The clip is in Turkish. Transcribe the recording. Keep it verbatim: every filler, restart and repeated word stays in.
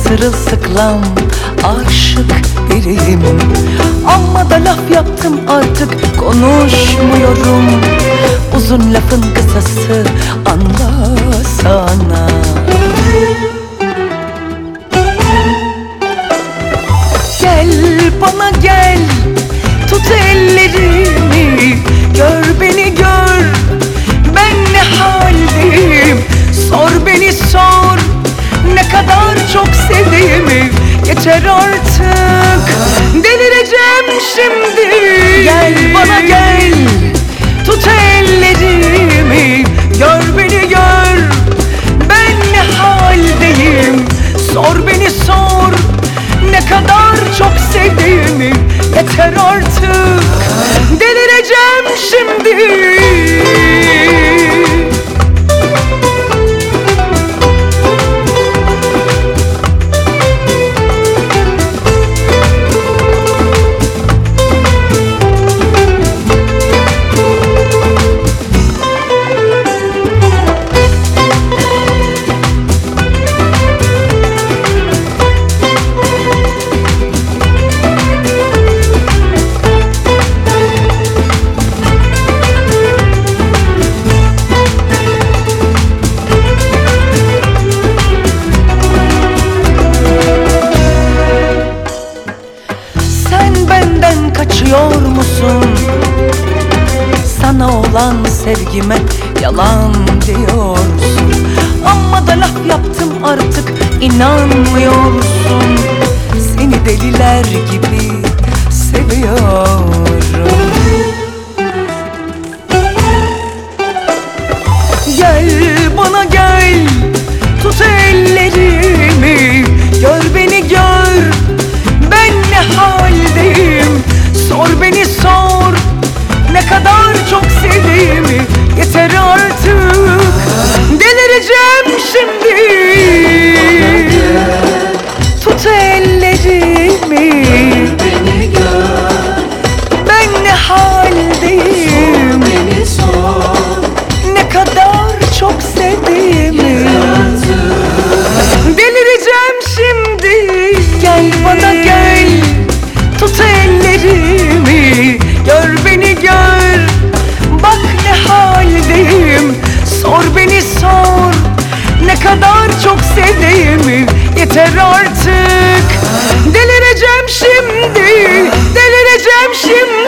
sırılsıklam aşık biriyim. Amma da laf yaptım, artık konuşmuyorum. Uzun lafın kısası anlasana. Gel bana gel, tut ellerimi, gör beni gör, ben ne haldeyim. Sor beni sor, ne kadar çok sevdiğimi, yeter artık, delireceğim şimdi. Gel bana gel, tut ellerimi, gör beni gör, ben ne haldeyim. Sor beni sor, ne kadar çok sevdiğimi, yeter artık, delireceğim şimdi. Benden kaçıyor musun? Sana olan sevgime yalan diyorsun. Amma da laf yaptım, artık inanmıyorsun. Seni deliler gibi seviyorum. Gel bana gel, tut ellerimi, gör beni gör, ben ne haldeyim. Sor beni sor, ne kadar çok sevdiğimi, yeter artık, delireceğim şimdi. Tut ellerimi, beni gör, ben ne haldeyim. beni sor, ne kadar çok sevdiğimi, delireceğim şimdi. Gel bana gel, tut ellerimi, gör beni gör, bak ne haldeyim. Sor beni sor, ne kadar çok sevdiğimi, yeter artık, delireceğim şimdi, delireceğim şimdi.